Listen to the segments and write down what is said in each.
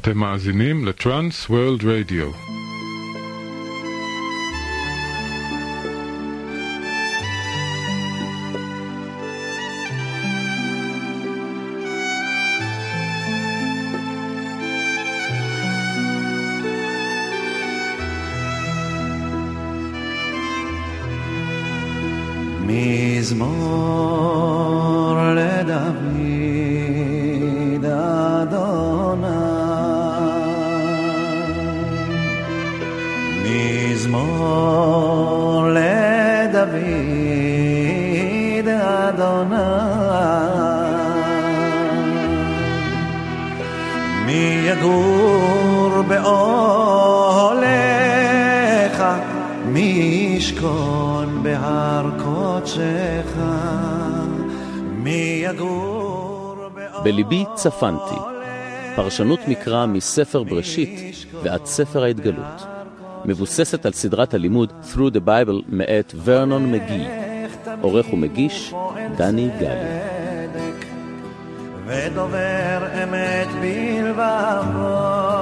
אתם מאזינים לטרנס וורלד רדיו. מזמור לדוד אדוני, מזמור לדוד אדוני, מי יגור באוהליך, מי ישכון בהר קודשך, מי יגור בליבי צפנתי, פרשנות מקרא מספר בראשית ועד ספר ההתגלות, מבוססת על סדרת הלימוד Through the Bible מאת ורנון מגי, עורך ומגיש דני גלי. ודובר אמת בלבבו,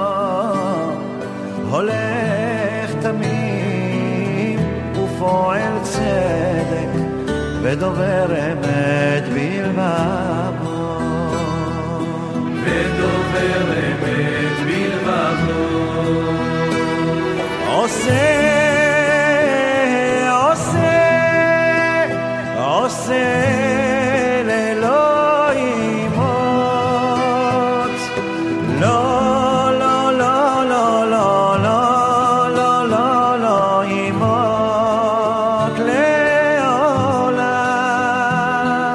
הולך תמים ופועל צדק, ודובר אמת בלבבו, ודובר אמת בלבבו, עושה ללא אימות, לא אימות לעולם,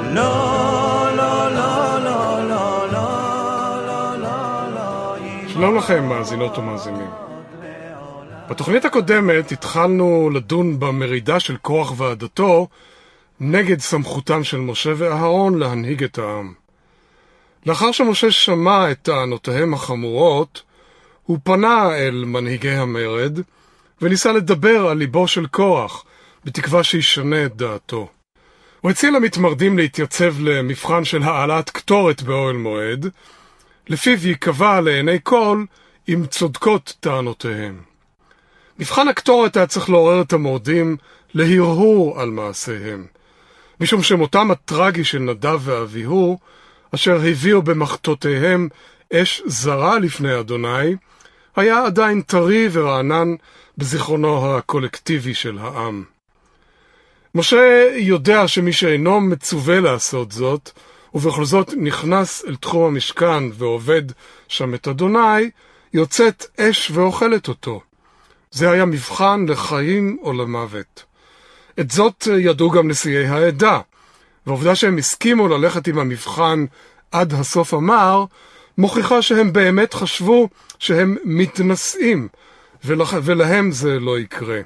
שלום לכם מאזינות ומאזינים. בתוכנית הקודמת התחלנו לדון במרידה של קורח ועדתו נגד סמכותם של משה ואהרון להנהיג את העם. לאחר שמשה שמע את טענותיהם החמורות, הוא פנה אל מנהיגי המרד וניסה לדבר על ליבו של קורח, בתקווה שישנה את דעתו. הוא הציע למתמרדים להתייצב למבחן של העלאת קטורת באוהל מועד, לפיו ייקבע לעיני כל אם צודקות טענותיהם. מבחן הקטורת היה צריך לעורר את המורדים להרהור על מעשיהם, משום שמותם הטרגי של נדב ואביהו, אשר הביאו במחתותיהם אש זרה לפני אדוני, היה עדיין טרי ורענן בזיכרונו הקולקטיבי של העם. משה יודע שמי שאינו מצווה לעשות זאת, ובכל זאת נכנס אל תחום המשכן ועובד שם את אדוני, יוצאת אש ואוכלת אותו. זה היה מבחן לחיים או למוות. את זאת ידעו גם נשיאי העדה, והעובדה שהם הסכימו ללכת עם המבחן עד הסוף המר, מוכיחה שהם באמת חשבו שהם מתנשאים, ולהם זה לא יקרה.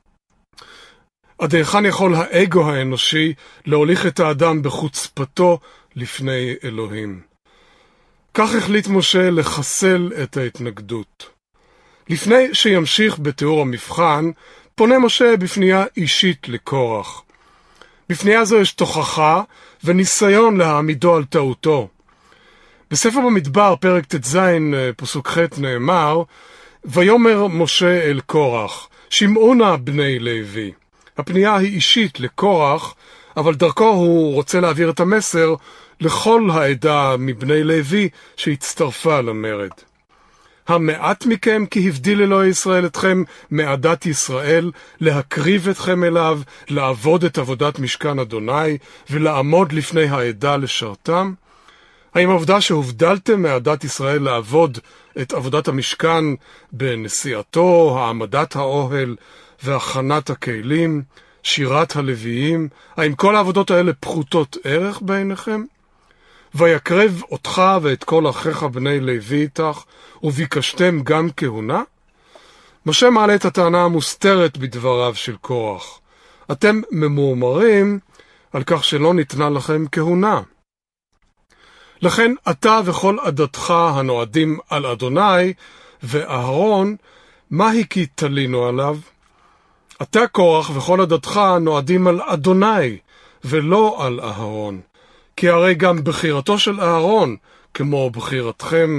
עד היכן יכול האגו האנושי להוליך את האדם בחוצפתו לפני אלוהים? כך החליט משה לחסל את ההתנגדות. לפני שימשיך בתיאור המבחן, פונה משה בפנייה אישית לקורח. בפנייה זו יש תוכחה וניסיון להעמידו על טעותו. בספר במדבר, פרק ט"ז, פסוק ח' נאמר, ויאמר משה אל קורח, שמעו נא בני לוי. הפנייה היא אישית לקורח, אבל דרכו הוא רוצה להעביר את המסר לכל העדה מבני לוי שהצטרפה למרד. המעט מכם כי הבדיל אלוהי ישראל אתכם מעדת ישראל, להקריב אתכם אליו, לעבוד את עבודת משכן אדוני, ולעמוד לפני העדה לשרתם? האם העובדה שהובדלתם מעדת ישראל לעבוד את עבודת המשכן בנשיאתו, העמדת האוהל והכנת הכלים, שירת הלוויים, האם כל העבודות האלה פחותות ערך בעיניכם? ויקרב אותך ואת כל אחיך בני לוי איתך, וביקשתם גם כהונה? משה מעלה את הטענה המוסתרת בדבריו של קורח. אתם ממורמרים על כך שלא ניתנה לכם כהונה. לכן אתה וכל עדתך הנועדים על אדוני ואהרון, מה כי תלינו עליו? אתה קורח וכל עדתך נועדים על אדוני ולא על אהרון. כי הרי גם בחירתו של אהרון, כמו בחירתכם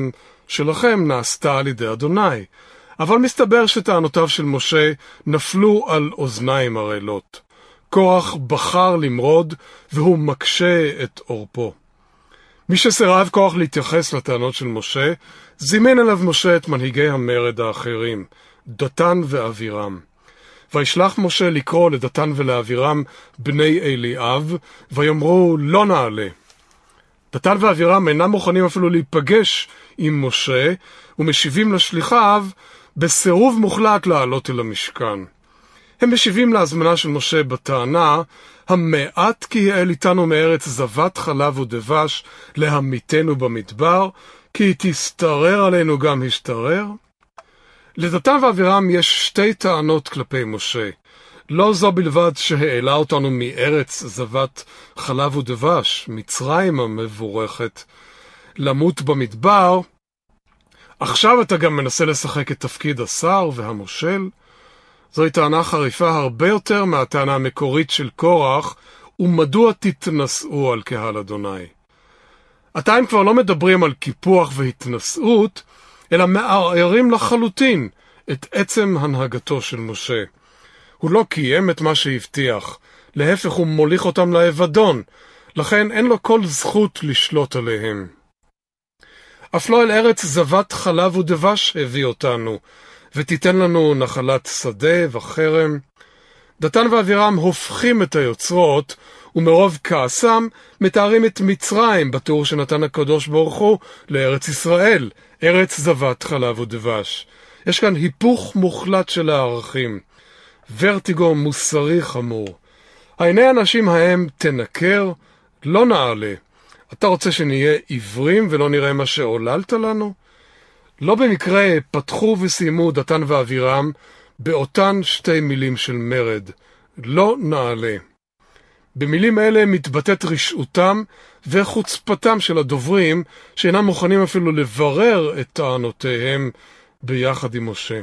שלכם נעשתה על ידי אדוני. אבל מסתבר שטענותיו של משה נפלו על אוזניים ערלות. קורח בחר למרוד והוא מקשה את עורפו. מי שסירב קורח להתייחס לטענות של משה, זימן אליו משה את מנהיגי המרד האחרים, דתן ואבירם. וישלח משה לקרוא לדתן ולאבירם בני אליאב, ויאמרו לא נעלה. דתן ואבירם אינם מוכנים אפילו להיפגש עם משה, ומשיבים לשליחיו בסירוב מוחלט לעלות אל המשכן. הם משיבים להזמנה של משה בטענה, המעט כי העליתנו מארץ זבת חלב ודבש להמיתנו במדבר, כי תסתרר עלינו גם השתרר? לדתן ואבירם יש שתי טענות כלפי משה. לא זו בלבד שהעלה אותנו מארץ זבת חלב ודבש, מצרים המבורכת, למות במדבר, עכשיו אתה גם מנסה לשחק את תפקיד השר והמושל? זוהי טענה חריפה הרבה יותר מהטענה המקורית של קורח, ומדוע תתנשאו על קהל אדוני. עתה הם כבר לא מדברים על קיפוח והתנשאות, אלא מערערים לחלוטין את עצם הנהגתו של משה. הוא לא קיים את מה שהבטיח, להפך הוא מוליך אותם לאבדון, לכן אין לו כל זכות לשלוט עליהם. אף לא אל ארץ זבת חלב ודבש הביא אותנו, ותיתן לנו נחלת שדה וחרם. דתן ואבירם הופכים את היוצרות, ומרוב כעסם מתארים את מצרים בתיאור שנתן הקדוש ברוך הוא לארץ ישראל, ארץ זבת חלב ודבש. יש כאן היפוך מוחלט של הערכים, ורטיגו מוסרי חמור. העיני האנשים ההם תנקר, לא נעלה. אתה רוצה שנהיה עיוורים ולא נראה מה שעוללת לנו? לא במקרה פתחו וסיימו דתן ואבירם באותן שתי מילים של מרד, לא נעלה. במילים אלה מתבטאת רשעותם וחוצפתם של הדוברים, שאינם מוכנים אפילו לברר את טענותיהם ביחד עם משה.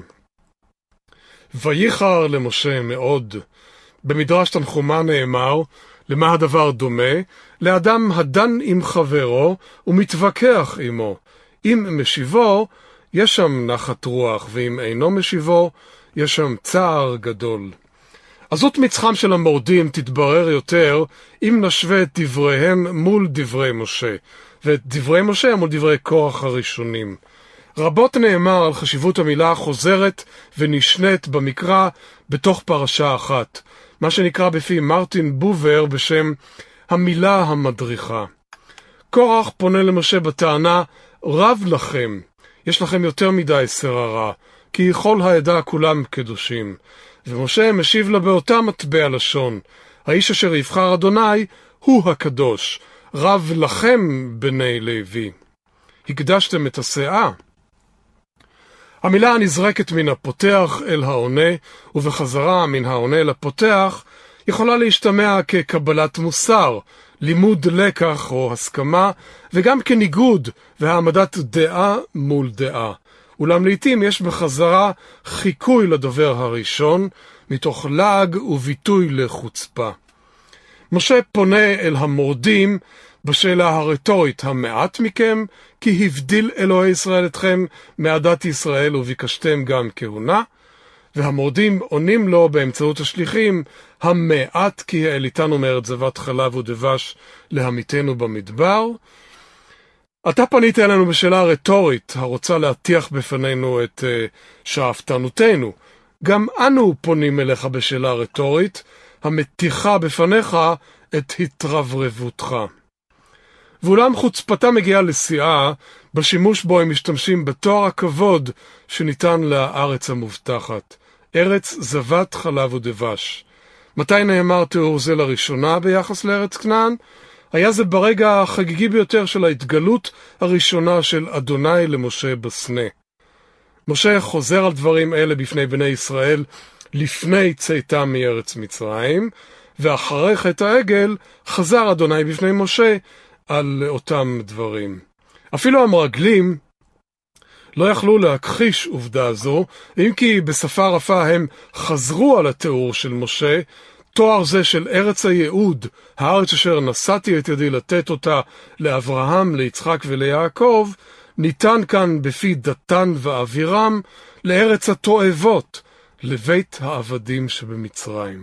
וייחר למשה מאוד. במדרש תנחומה נאמר, למה הדבר דומה? לאדם הדן עם חברו ומתווכח עמו. אם משיבו, יש שם נחת רוח, ואם אינו משיבו, יש שם צער גדול. עזות מצחם של המורדים תתברר יותר אם נשווה את דבריהם מול דברי משה, ואת דברי משה מול דברי קורח הראשונים. רבות נאמר על חשיבות המילה החוזרת ונשנית במקרא בתוך פרשה אחת, מה שנקרא בפי מרטין בובר בשם המילה המדריכה. קורח פונה למשה בטענה, רב לכם, יש לכם יותר מדי שררה, כי כל העדה כולם קדושים. ומשה משיב לה באותה מטבע לשון, האיש אשר יבחר אדוני הוא הקדוש, רב לכם בני לוי. הקדשתם את הסאה. המילה הנזרקת מן הפותח אל העונה, ובחזרה מן העונה לפותח, יכולה להשתמע כקבלת מוסר, לימוד לקח או הסכמה, וגם כניגוד והעמדת דעה מול דעה. אולם לעתים יש בחזרה חיקוי לדובר הראשון, מתוך לעג וביטוי לחוצפה. משה פונה אל המורדים בשאלה הרטורית, המעט מכם, כי הבדיל אלוהי ישראל אתכם מעדת ישראל וביקשתם גם כהונה, והמורדים עונים לו באמצעות השליחים, המעט כי העליתנו מארץ זבת חלב ודבש להמיתנו במדבר. אתה פנית אלינו בשאלה רטורית הרוצה להטיח בפנינו את שאפתנותנו. גם אנו פונים אליך בשאלה רטורית, המתיחה בפניך את התרברבותך. ואולם חוצפתה מגיעה לשיאה בשימוש בו הם משתמשים בתואר הכבוד שניתן לארץ המובטחת, ארץ זבת חלב ודבש. מתי נאמר תיאור זה לראשונה ביחס לארץ כנען? היה זה ברגע החגיגי ביותר של ההתגלות הראשונה של אדוני למשה בסנה. משה חוזר על דברים אלה בפני בני ישראל לפני צאתם מארץ מצרים, ואחרי חטא העגל חזר אדוני בפני משה על אותם דברים. אפילו המרגלים לא יכלו להכחיש עובדה זו, אם כי בשפה רפה הם חזרו על התיאור של משה, תואר זה של ארץ הייעוד, הארץ אשר נשאתי את ידי לתת אותה לאברהם, ליצחק וליעקב, ניתן כאן בפי דתן ואבירם לארץ התועבות, לבית העבדים שבמצרים.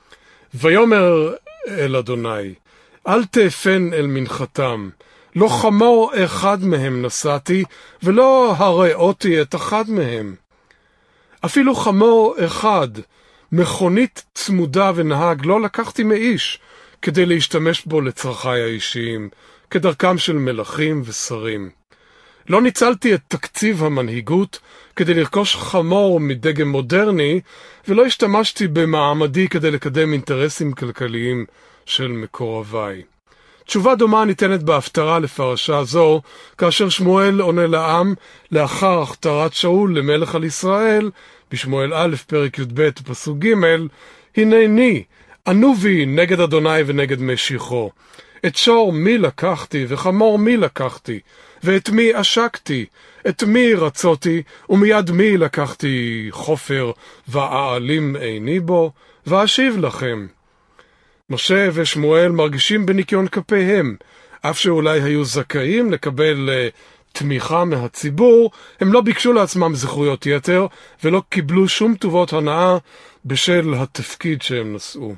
ויאמר אל אדוני, אל תאפן אל מנחתם, לא חמור אחד מהם נסעתי, ולא הראותי את אחד מהם. אפילו חמור אחד, מכונית צמודה ונהג, לא לקחתי מאיש, כדי להשתמש בו לצרכי האישיים, כדרכם של מלכים ושרים. לא ניצלתי את תקציב המנהיגות כדי לרכוש חמור מדגם מודרני, ולא השתמשתי במעמדי כדי לקדם אינטרסים כלכליים של מקורביי. תשובה דומה ניתנת בהפטרה לפרשה זו, כאשר שמואל עונה לעם לאחר הכתרת שאול למלך על ישראל, בשמואל א' פרק י"ב פסוק ג', הנני, ענו בי נגד אדוני ונגד משיחו. את שור מי לקחתי וחמור מי לקחתי, ואת מי עשקתי, את מי רצותי, ומיד מי לקחתי חופר ואעלים עיני בו, ואשיב לכם. משה ושמואל מרגישים בניקיון כפיהם, אף שאולי היו זכאים לקבל תמיכה מהציבור, הם לא ביקשו לעצמם זכויות יתר, ולא קיבלו שום טובות הנאה בשל התפקיד שהם נשאו.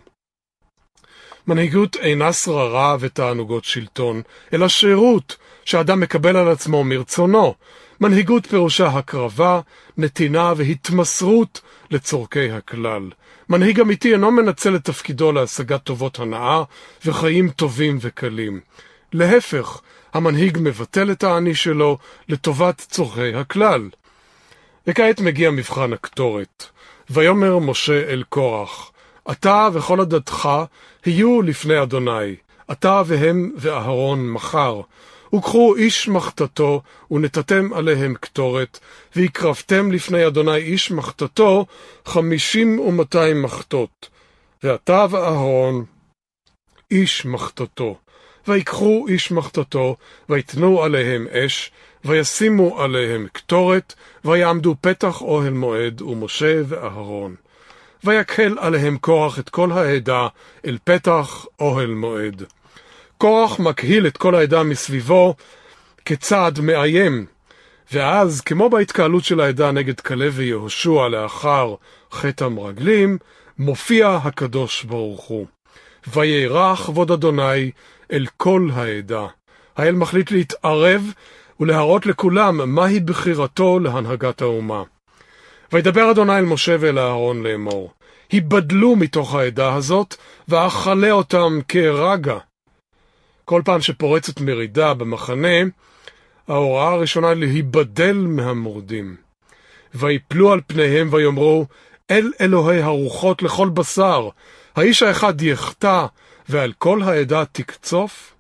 מנהיגות אינה שררה ותענוגות שלטון, אלא שירות שאדם מקבל על עצמו מרצונו. מנהיגות פירושה הקרבה, נתינה והתמסרות לצורכי הכלל. מנהיג אמיתי אינו מנצל את תפקידו להשגת טובות הנאה וחיים טובים וקלים. להפך, המנהיג מבטל את העני שלו לטובת צורכי הכלל. וכעת מגיע מבחן הקטורת. ויאמר משה אל קורח, אתה וכל עדתך היו לפני אדוני, אתה והם ואהרון מחר. וקחו איש מחתתו, ונתתם עליהם קטורת, והקרבתם לפני אדוני איש מחתתו 50 ו200 מחתות. ואתה ואהרון איש מחתתו. ויקחו איש מחתתו, ויתנו עליהם אש, וישימו עליהם קטורת, ויעמדו פתח אוהל מועד, ומשה ואהרון. ויקהל עליהם קורח את כל העדה אל פתח אוהל מועד. קורח מקהיל את כל העדה מסביבו כצעד מאיים, ואז כמו בהתקהלות של העדה נגד כלב ויהושע לאחר חטא המרגלים, מופיע הקדוש ברוך הוא. וירא כבוד אדוני אל כל העדה. האל מחליט להתערב ולהראות לכולם מהי בחירתו להנהגת האומה. וידבר אדוני אל משה ואל אהרון לאמור, היבדלו מתוך העדה הזאת ואכלה אותם כרגע. כל פעם שפורצת מרידה במחנה, ההוראה הראשונה להיבדל מהמורדים. ויפלו על פניהם ויאמרו, אל אלוהי הרוחות לכל בשר, האיש האחד יחטא ועל כל העדה תקצוף?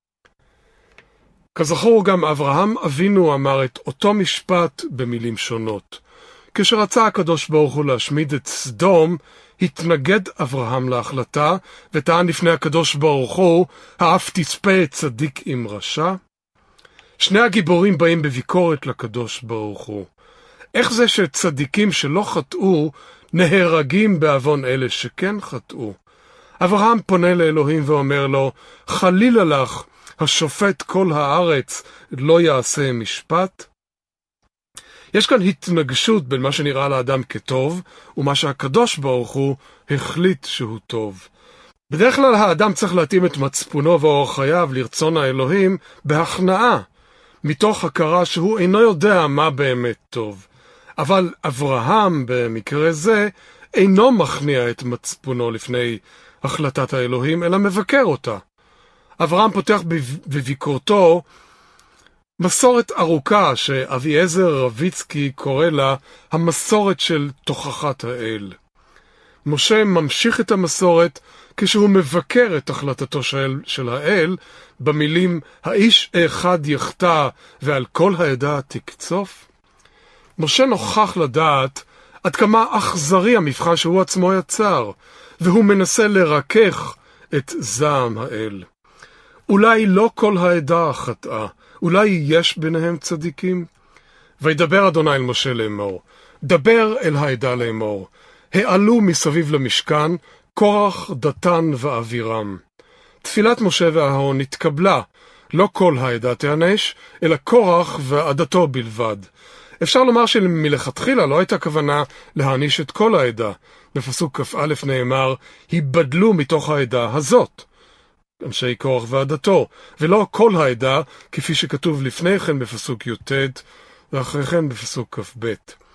כזכור גם אברהם אבינו אמר את אותו משפט במילים שונות. כשרצה הקדוש ברוך הוא להשמיד את סדום, התנגד אברהם להחלטה, וטען לפני הקדוש ברוך הוא, האף תצפה צדיק עם רשע? שני הגיבורים באים בביקורת לקדוש ברוך הוא. איך זה שצדיקים שלא חטאו, נהרגים בעוון אלה שכן חטאו? אברהם פונה לאלוהים ואומר לו, חלילה לך, השופט כל הארץ לא יעשה משפט? יש כאן התנגשות בין מה שנראה לאדם כטוב, ומה שהקדוש ברוך הוא החליט שהוא טוב. בדרך כלל האדם צריך להתאים את מצפונו ואורח חייו לרצון האלוהים בהכנעה, מתוך הכרה שהוא אינו יודע מה באמת טוב. אבל אברהם במקרה זה אינו מכניע את מצפונו לפני החלטת האלוהים, אלא מבקר אותה. אברהם פותח בביקורתו מסורת ארוכה שאביעזר רביצקי קורא לה המסורת של תוכחת האל. משה ממשיך את המסורת כשהוא מבקר את החלטתו של האל במילים האיש אחד יחטא ועל כל העדה תקצוף. משה נוכח לדעת עד כמה אכזרי המבחן שהוא עצמו יצר, והוא מנסה לרכך את זעם האל. אולי לא כל העדה חטאה, אולי יש ביניהם צדיקים? וידבר אדוני אל משה לאמור, דבר אל העדה לאמור, העלו מסביב למשכן קורח, דתן ואבירם. תפילת משה ואהרון התקבלה, לא כל העדה תיענש, אלא קורח ועדתו בלבד. אפשר לומר שמלכתחילה לא הייתה כוונה להעניש את כל העדה. בפסוק כ"א נאמר, היבדלו מתוך העדה הזאת, אנשי קורח ועדתו, ולא כל העדה, כפי שכתוב לפני כן בפסוק י"ט, ואחרי כן בפסוק כ"ב.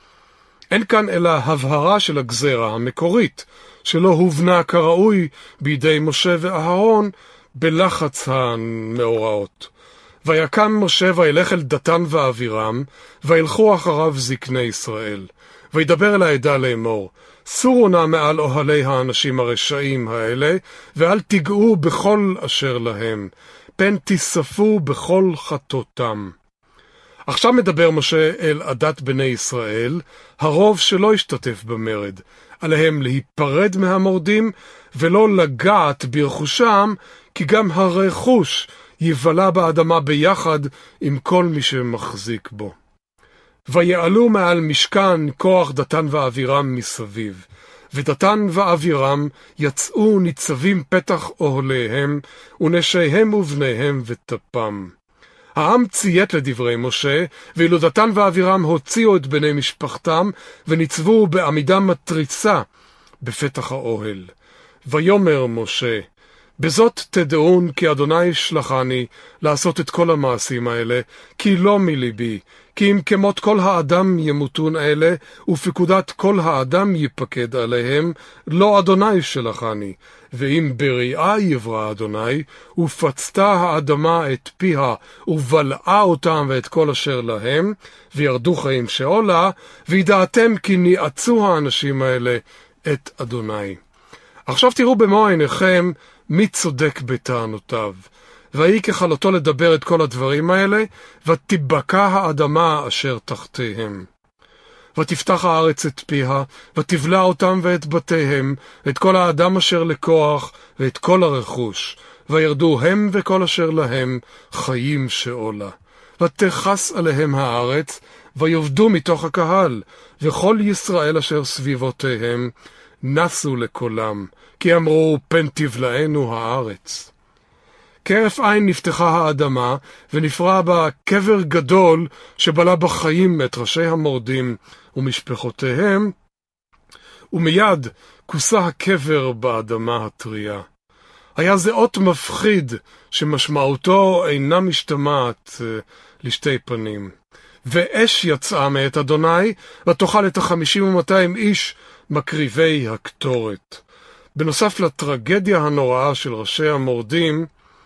אין כאן אלא הבהרה של הגזרה המקורית, שלא הובנה כראוי בידי משה ואהרון בלחץ המאורעות. ויקם משה וילך אל דתן ואבירם, וילכו אחריו זקני ישראל. וידבר אל העדה לאמור, סורו נא מעל אוהלי האנשים הרשעים האלה, ואל תיגעו בכל אשר להם, פן תיספו בכל חטאותם. עכשיו מדבר משה אל עדת בני ישראל, הרוב שלא השתתף במרד, עליהם להיפרד מהמורדים, ולא לגעת ברכושם, כי גם הרכוש יבלע באדמה ביחד עם כל מי שמחזיק בו. ויעלו מעל משכן קורח דתן ואבירם מסביב, ודתן ואבירם יצאו ניצבים פתח אוהליהם, ונשיהם ובניהם וטפם. העם ציית לדברי משה, ואילו דתן ואבירם הוציאו את בני משפחתם, וניצבו בעמידה מטריצה בפתח האוהל. ויאמר משה, בזאת תדעון כי אדוני שלחני לעשות את כל המעשים האלה, כי לא מליבי, כי אם כמות כל האדם ימותון אלה, ופקודת כל האדם יפקד עליהם, לא אדוני שלחני. ואם בריאה יברא אדוני, ופצתה האדמה את פיה, ובלעה אותם ואת כל אשר להם, וירדו חיים שאולה, וידעתם כי ניעצו האנשים האלה את אדוני. עכשיו תראו במו עיניכם מי צודק בטענותיו. ויהי ככלותו לדבר את כל הדברים האלה, ותבקע האדמה אשר תחתיהם. ותפתח הארץ את פיה, ותבלע אותם ואת בתיהם, ואת כל האדם אשר לקורח, ואת כל הרכוש. וירדו הם וכל אשר להם חיים שאולה. ותכס עליהם הארץ, ויובדו מתוך הקהל, וכל ישראל אשר סביבותיהם נסו לקולם, כי אמרו פן תבלענו הארץ. כהרף עין נפתחה האדמה, ונפרע בה קבר גדול שבלע בחיים את ראשי המורדים ומשפחותיהם, ומיד כוסה הקבר באדמה הטריה. היה זה אות מפחיד שמשמעותו אינה משתמעת לשתי פנים. ואש יצאה מאת אדוני, ותאכל את 50 ו200 איש מקריבי הקטורת. בנוסף לטרגדיה הנוראה של ראשי המורדים,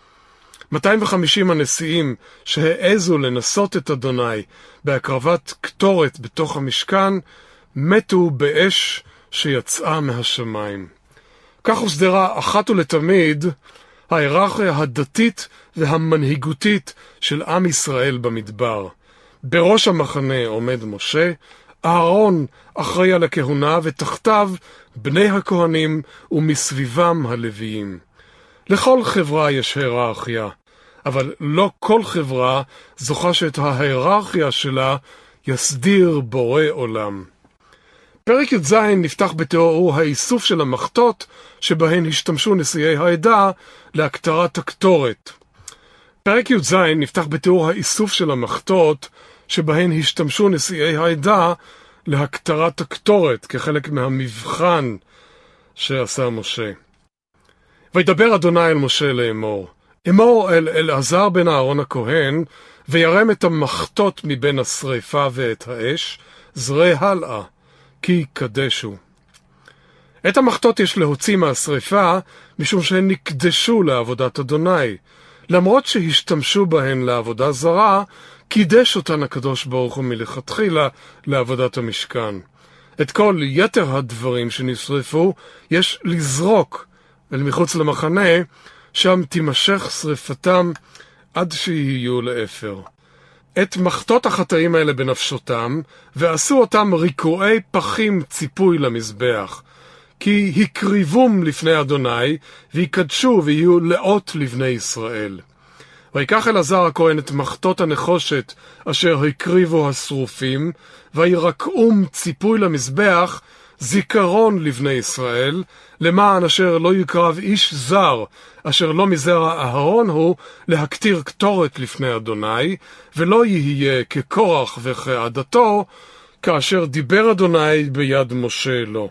250 הנשיאים שהעזו לנסות את אדוני בהקרבת קטורת בתוך המשכן, מתו באש שיצאה מהשמיים. כך הוסדרה אחת ולתמיד ההיררכיה הדתית והמנהיגותית של עם ישראל במדבר. בראש המחנה עומד משה, אהרון אחראי על הכהונה, ותחתיו בני הכהנים ומסביבם הלוויים. לכל חברה יש היררכיה, אבל לא כל חברה זוכה שאת ההיררכיה שלה יסדיר בורא עולם. פרק י"ז נפתח בתיאור האיסוף של המחתות שבהן השתמשו נשיאי העדה להקטרת הקטורת. פרק י"ז נפתח בתיאור האיסוף של המחתות שבהן השתמשו נשיאי העדה להקטרת הקטורת כחלק מהמבחן שעשה משה. וידבר אדוני אל משה לאמור, אמור אל אלעזר בן אהרון הכהן, וירם את המחתות מבין השריפה ואת האש, זרי הלאה, כי קדשו. את המחתות יש להוציא מהשריפה, משום שהן נקדשו לעבודת אדוני. למרות שהשתמשו בהן לעבודה זרה, קידש אותן הקדוש ברוך הוא מלכתחילה לעבודת המשכן. את כל יתר הדברים שנשרפו יש לזרוק אל מחוץ למחנה, שם תימשך שריפתם עד שיהיו לאפר. את מחתות החטאים האלה בנפשותם, ועשו אותם ריקועי פחים ציפוי למזבח, כי הקריבום לפני אדוני, ויקדשו ויהיו לאות לבני ישראל. ויקח אלעזר הכהן את מחתות הנחושת אשר הקריבו השרופים, וירקעום ציפוי למזבח, זיכרון לבני ישראל, למען אשר לא יקרב איש זר, אשר לא מזרע אהרון הוא, להקטיר קטורת לפני אדוני, ולא יהיה כקורח וכעדתו, כאשר דיבר אדוני ביד משה לו.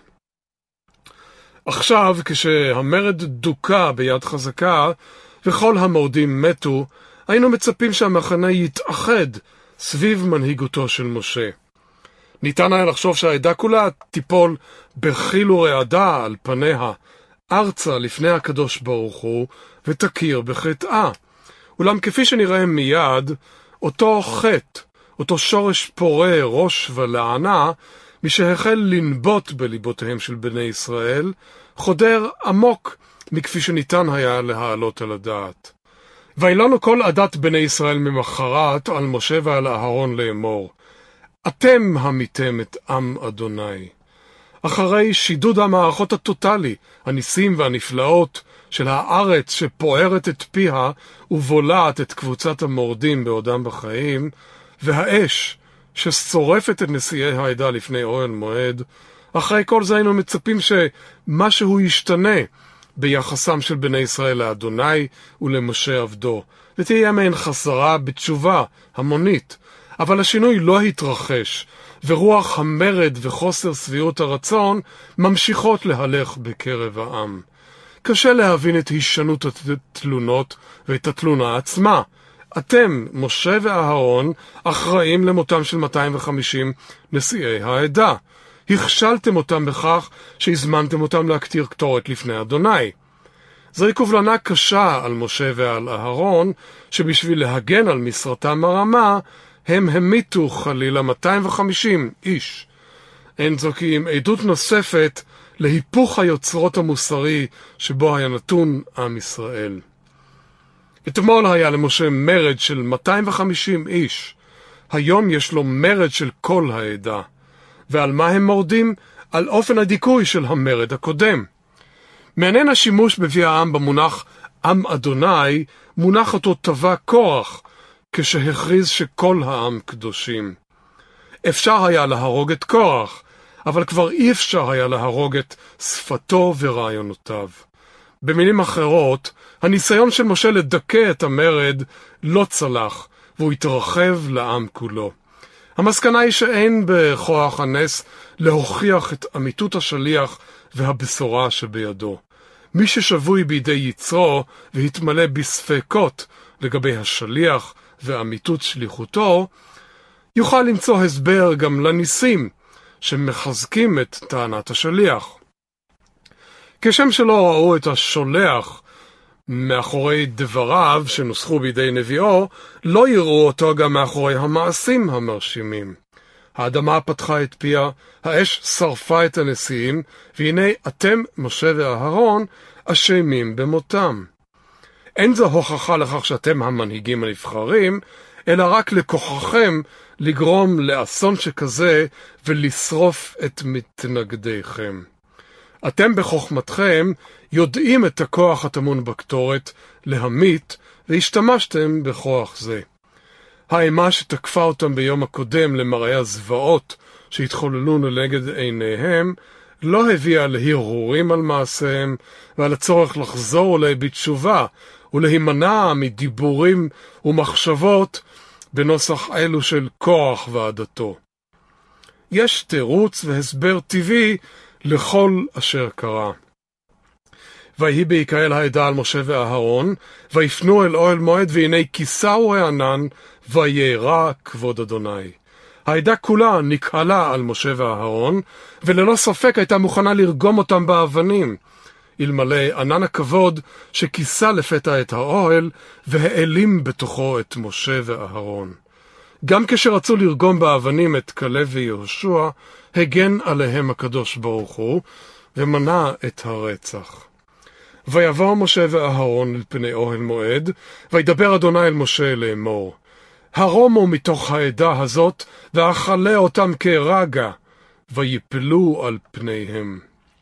עכשיו, כשהמרד דוקה ביד חזקה, וכל המורדים מתו, היינו מצפים שהמחנה יתאחד סביב מנהיגותו של משה. ניתן היה לחשוב שהעדה כולה תיפול בחיל ורעדה על פניה, ארצה לפני הקדוש ברוך הוא, ותכיר בחטאה. אולם כפי שנראה מיד, אותו חטא, אותו שורש פורה ראש ולענה, משהחל לנבוט בליבותיהם של בני ישראל, חודר עמוק מכפי שניתן היה להעלות על הדעת. ואילנו כל עדת בני ישראל ממחרת על משה ועל אהרון לאמור, אתם המיתם את עם אדוני. אחרי שידוד המערכות הטוטלי, הניסים והנפלאות של הארץ שפוערת את פיה ובולעת את קבוצת המורדים בעודם בחיים, והאש ששורפת את נשיאי העדה לפני אוהל מועד, אחרי כל זה היינו מצפים שמשהו ישתנה ביחסם של בני ישראל לאדוני ולמשה עבדו, ותהיה מעין חזרה בתשובה המונית. אבל השינוי לא התרחש, ורוח המרד וחוסר שביעות הרצון ממשיכות להלך בקרב העם. קשה להבין את הישנות התלונות ואת התלונה עצמה. אתם, משה ואהרון, אחראים למותם של 250 נשיאי העדה. הכשלתם אותם בכך שהזמנתם אותם להקטיר קטורת לפני אדוני. זוהי קובלנה קשה על משה ועל אהרון, שבשביל להגן על משרתם הרמה, הם המיתו חלילה 250 איש. אין זו כי עם עדות נוספת להיפוך היוצרות המוסרי שבו היה נתון עם ישראל. אתמול היה למשה מרד של 250 איש. היום יש לו מרד של כל העדה. ועל מה הם מורדים? על אופן הדיכוי של המרד הקודם. מעניין השימוש בפי העם במונח עם אדוני, מונח אותו טבע קורח, כשהכריז שכל העם קדושים. אפשר היה להרוג את קורח, אבל כבר אי אפשר היה להרוג את שפתו ורעיונותיו. במילים אחרות, הניסיון של משה לדכא את המרד לא צלח, והוא התרחב לעם כולו. המסקנה היא שאין בכוח הנס להוכיח את אמיתות השליח והבשורה שבידו. מי ששבוי בידי יצרו והתמלא בספקות לגבי השליח ואמיתות שליחותו, יוכל למצוא הסבר גם לניסים שמחזקים את טענת השליח. כשם שלא ראו את השולח מאחורי דבריו שנוסחו בידי נביאו, לא יראו אותו גם מאחורי המעשים המרשימים. האדמה פתחה את פיה, האש שרפה את הנשיאים, והנה אתם, משה ואהרון, אשמים במותם. אין זו הוכחה לכך שאתם המנהיגים הנבחרים, אלא רק לכוחכם לגרום לאסון שכזה ולשרוף את מתנגדיכם. אתם בחוכמתכם יודעים את הכוח הטמון בקטורת להמית, והשתמשתם בכוח זה. האימה שתקפה אותם ביום הקודם למראה הזוועות שהתחוללו לנגד עיניהם, לא הביאה להרהורים על מעשיהם ועל הצורך לחזור אולי בתשובה ולהימנע מדיבורים ומחשבות בנוסח אלו של כוח ועדתו. יש תירוץ והסבר טבעי לכל אשר קרה. ויהי ביקהל העדה על משה ואהרון, ויפנו אל אוהל מועד, והנה כיסהו הענן, וירא כבוד אדוני. העדה כולה נקהלה על משה ואהרון, וללא ספק הייתה מוכנה לרגום אותם באבנים, אלמלא ענן הכבוד שכיסה לפתע את האוהל, והעלים בתוכו את משה ואהרון. גם כשרצו לרגום באבנים את כלב ויהושע, הגן עליהם הקדוש ברוך הוא, ומנע את הרצח. ויבוא משה ואהרון אל פני אוהל מועד, וידבר אדוני אל משה לאמור, הרומו מתוך העדה הזאת, ואכלה אותם כרגע, ויפלו על פניהם.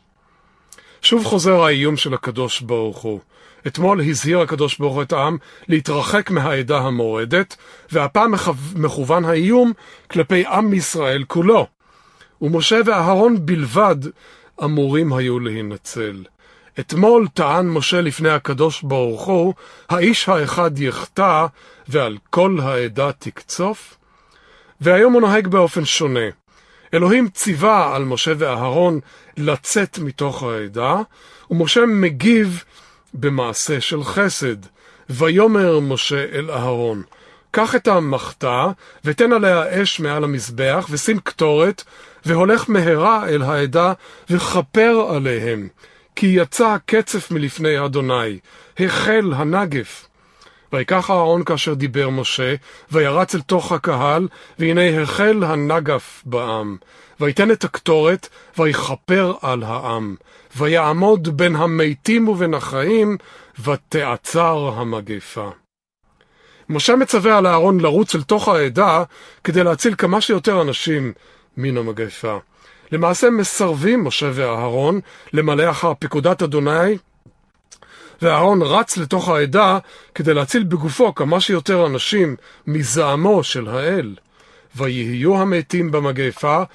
שוב חוזר האיום של הקדוש ברוך הוא. אתמול הזהיר הקדוש ברוך הוא את העם להתרחק מהעדה המורדת, והפעם מכוון האיום כלפי עם ישראל כולו. ומשה ואהרון בלבד אמורים היו להינצל. אתמול טען משה לפני הקדוש ברוך הוא, האיש האחד יחטא ועל כל העדה תקצוף, והיום הוא נוהג באופן שונה. אלוהים ציווה על משה ואהרון לצאת מתוך העדה, ומשה מגיב במעשה של חסד. ויאמר משה אל אהרון, קח את המחתה ותן עליה אש מעל המזבח ושים קטורת, והולך מהרה אל העדה וכפר עליהם, כי יצא הקצף מלפני אדוני, החל הנגף. ויקח אהרון כאשר דיבר משה, וירץ אל תוך הקהל, והנה החל הנגף בעם. ויתן את הקטורת, ויכפר על העם. ויעמוד בין המתים ובין החיים, ותעצר המגפה. משה מצווה על אהרון לרוץ אל תוך העדה, כדי להציל כמה שיותר אנשים מן המגפה. למעשה מסרבים משה ואהרון למלא אחר פקודת אדוני, ואהרון רץ לתוך העדה כדי להציל בגופו כמה שיותר אנשים מזעמו של האל. ויהיו המתים במגפה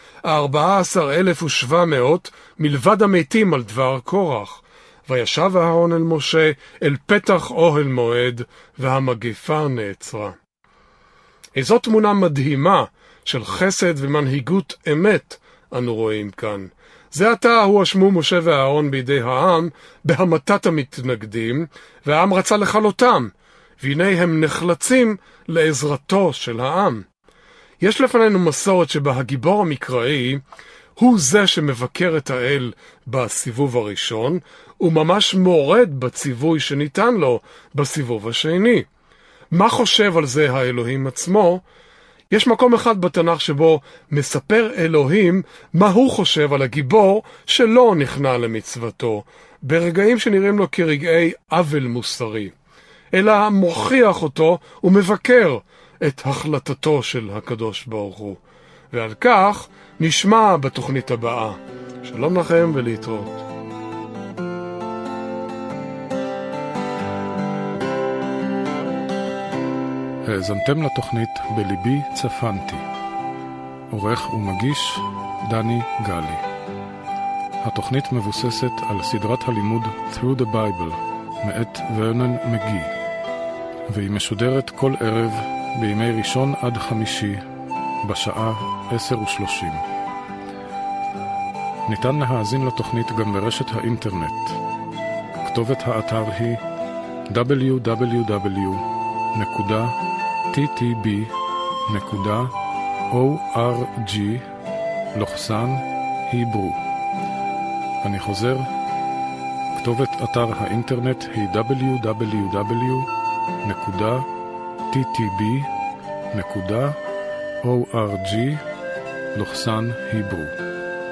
14,700 מלבד המתים על דבר קורח. וישב אהרון אל משה אל פתח אוהל מועד, והמגפה נעצרה. איזו תמונה מדהימה של חסד ומנהיגות אמת אנו רואים כאן. זה עתה הואשמו משה ואהרון בידי העם בהמתת המתנגדים, והעם רצה לכלותם, והנה הם נחלצים לעזרתו של העם. יש לפנינו מסורת שבה הגיבור המקראי הוא זה שמבקר את האל בסיבוב הראשון, וממש מורד בציווי שניתן לו בסיבוב השני. מה חושב על זה האלוהים עצמו? יש מקום אחד בתנ"ך שבו מספר אלוהים מה הוא חושב על הגיבור שלא נכנע למצוותו, ברגעים שנראים לו כרגעי עוול מוסרי, אלא מוכיח אותו ומבקר את החלטתו של הקדוש ברוך הוא. ועל כך נשמע בתוכנית הבאה. שלום לכם ולהתראות. האזנתם לתוכנית בליבי צפנתי. עורך ומגיש דני גלי. התוכנית מבוססת על סדרת הלימוד Through the Bible מאת ורנון מגי, והיא משודרת כל ערב בימי ראשון עד חמישי בשעה 10:30. ניתן להאזין לתוכנית גם ברשת האינטרנט. כתובת האתר היא www.ttb.org/hebrew. אני חוזר, כתובת אתר האינטרנט היא www.ttb.org/hebrew.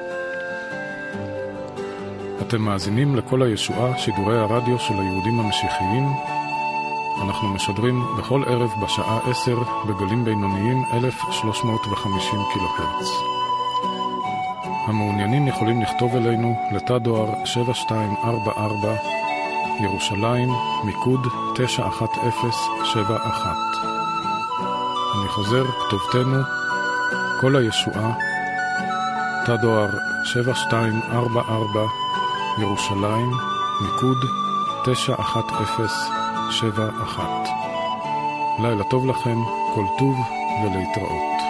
אתם מאזינים לכל הישועה, שידורי הרדיו של היהודים המשיחיים. אנחנו משדרים בכל ערב בשעה 10 בגלים בינוניים 1350 קילוהרץ. המעוניינים יכולים לכתוב אלינו לתא דואר 7244 ירושלים, מיקוד 91071. אני חוזר, כתובתנו כל הישועה, תא דואר 7244 ירושלים, מיקוד 91071. לילה טוב לכם, כל טוב ולהתראות.